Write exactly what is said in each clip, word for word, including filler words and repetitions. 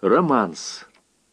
Романс.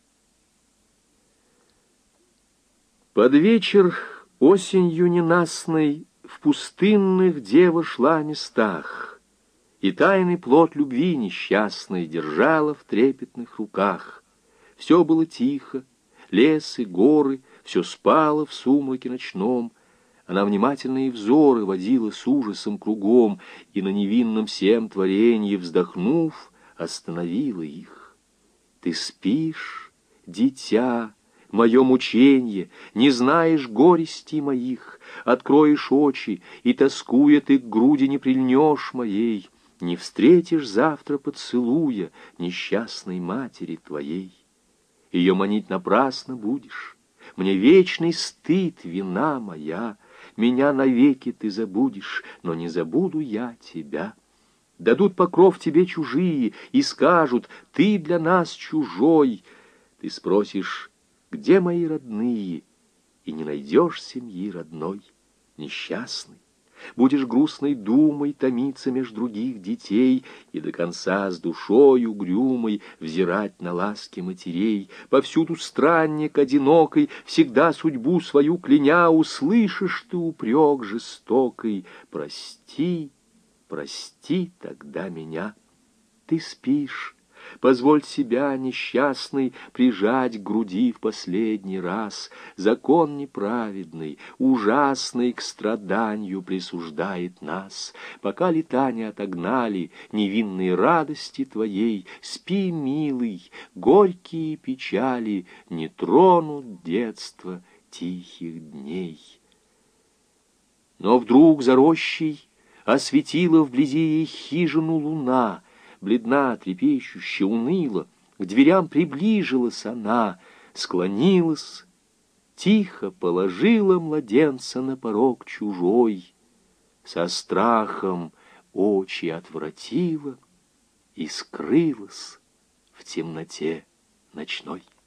Под вечер осенью ненастной в пустынных дева шла местах, и тайный плод любви несчастной держала в трепетных руках. Все было тихо, лес и горы, все спало в сумраке ночном. Она внимательные взоры водила с ужасом кругом, и на невинном всем творенье, вздохнув, остановила их. Ты спишь, дитя, мое мученье, не знаешь горестей моих, откроешь очи, и, тоскуя, ты к груди не прильнешь моей, не встретишь завтра поцелуя несчастной матери твоей. Ее манить напрасно будешь, мне вечный стыд, вина моя, меня навеки ты забудешь, но не забуду я тебя. Дадут покров тебе чужие и скажут: ты для нас чужой. Ты спросишь: где мои родные? И не найдешь семьи родной. Несчастный, будешь грустной думой томиться меж других детей и до конца с душой угрюмой взирать на ласки матерей. Повсюду странник одинокой, всегда судьбу свою кляня, услышишь ты упрек жестокой: прости, прости тогда меня. Ты спишь, позволь себя, несчастный, прижать к груди в последний раз. Закон неправедный, ужасный к страданию присуждает нас. Пока лета не отогнали невинные радости твоей, спи, милый, горькие печали не тронут детства тихих дней. Но вдруг за рощей осветила вблизи ей хижину луна, бледна, трепещущая, уныла, к дверям приближилась она, склонилась, тихо положила младенца на порог чужой, со страхом очи отвратила и скрылась в темноте ночной.